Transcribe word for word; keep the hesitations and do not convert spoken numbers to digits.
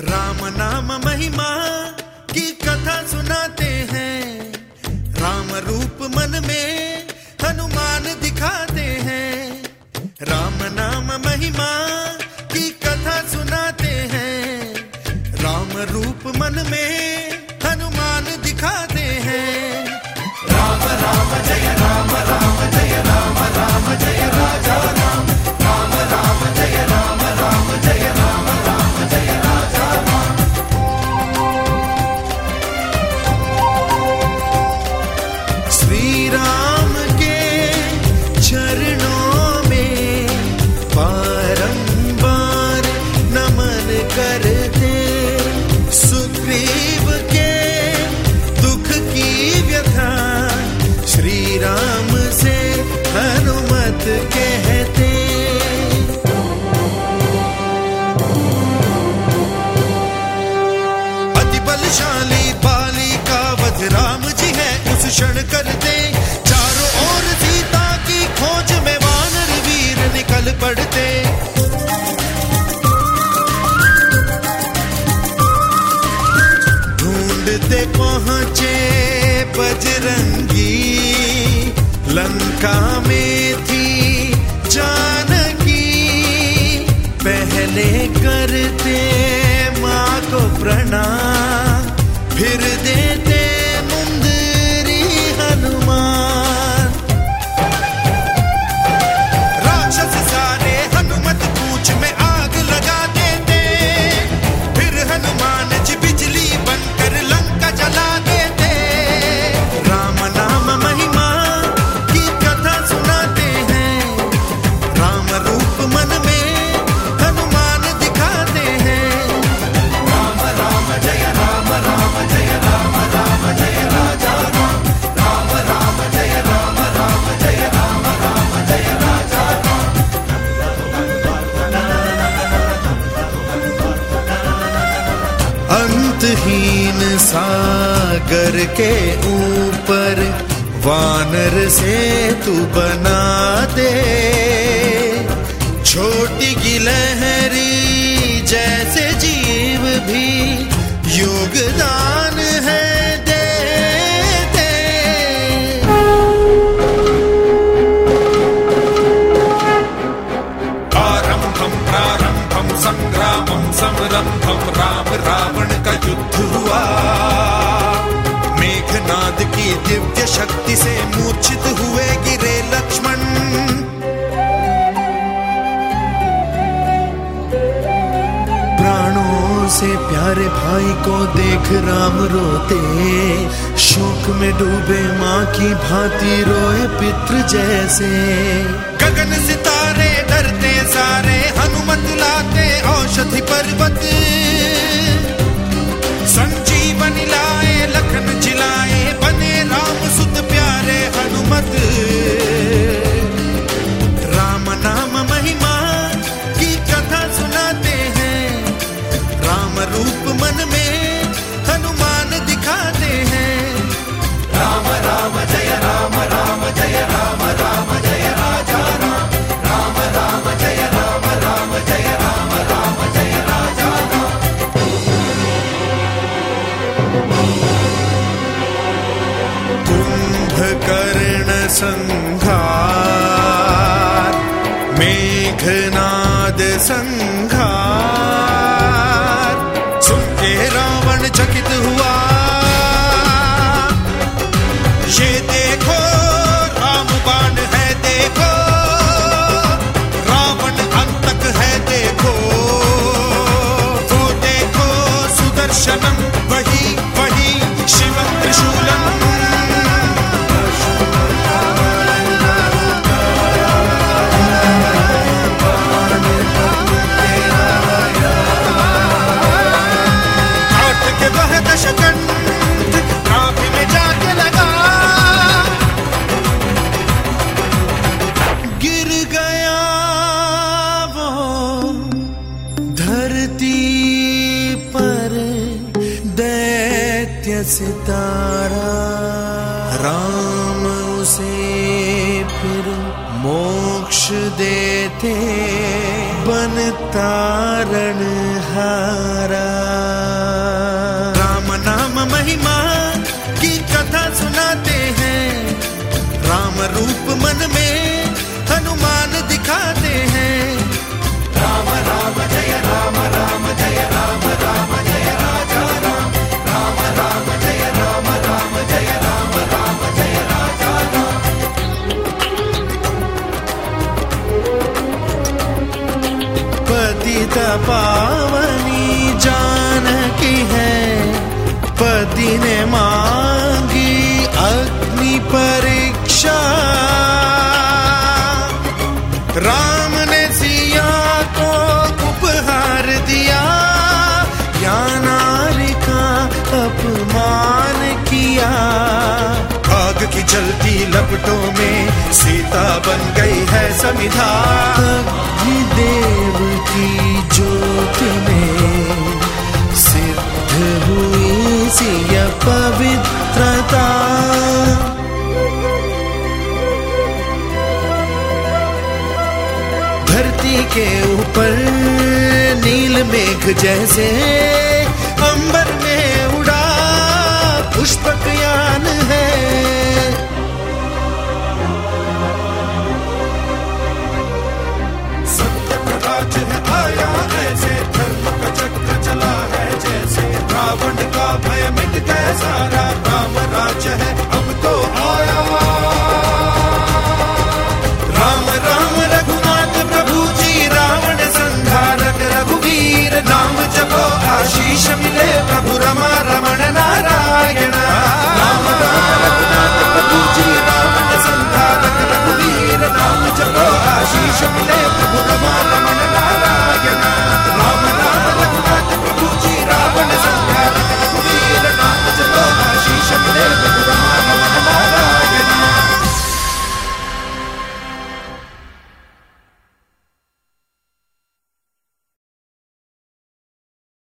राम नाम महिमा की कथा सुनाते हैं, राम रूप मन में हनुमान दिखाते हैं। राम नाम महिमा की कथा सुनाते हैं, राम रूप मन में हनुमान दिखाते हैं। राम राम जय राम राम जय राम राम जय राजा राम, राम राम जय राम राम जय राम राम जय राजा राम। श्री राम के चरणों में बारंबार नमन करते, सुग्रीव के दुख की व्यथा श्री राम से हनुमत कहते। अति बलशाली बाली का वध राम जी है उस क्षण करते, चारों ओर सीता की खोज में वानर वीर निकल पड़ते। ढूंढते पहुंचे बजरंगी, लंका में थी जानकी। पहले करते माँ को प्रणाम, फिर देते मुंदरी हनुमान। राक्षस सारे हनुमत पूछ में आग लगा देते, फिर हनुमान जी बिजली बनकर लंका जला देते। राम नाम महिमा की कथा सुनाते हैं, राम रूप मन में हनुमान दिखाते हैं। राम राम जय राम राम जय राम राम जय राजा राम, राम राम जय राम राम जय राम राम जय राजा राम। अंतहीन सागर के ऊपर वानर से तू बना दे, छोटी गिलहरी जैसे जीव भी योगदान है दे दे। आरंभम प्रारंभम संग्रामम समरंभम, राम रावण का युद्ध हुआ। मेघनाद की दिव्य शक्ति से मूर्छित हुए गिरे लक्ष्मण। प्राणों से प्यारे भाई को देख राम रोते, शोक में डूबे माँ की भांति रोए पितृ जैसे। गगन सितारे डरते सारे हनुमत लाते, औषधि पर्वत संजीवनी लाए, लखन जिलाए बने राम सुत प्यारे हनुमत। राम नाम महिमा की कथा सुनाते हैं, राम रूप मन में हनुमान दिखाते हैं। राम राम जय राम राम जय राम राम जय राजा राम, राम राम जय राम राम जय राम राम जय राजा राम। कुंभकर्ण संहार, मेघनाद संहार, सुन के रावण चकित हुआ। ये देखो राम बाण है देखो, रावण अंतक है देखो। वो देखो सुदर्शनम, वही वही शिव त्रिशूलम। सितारा राम उसे फिर मोक्ष देते बन तारण हारा। जलती लपटों में सीता बन गई है समिधा। अग्निदेव की ज्योति में सिद्ध हुई सी यह पवित्रता। धरती के ऊपर नील मेघ जैसे अंबर में उड़ा पुष्प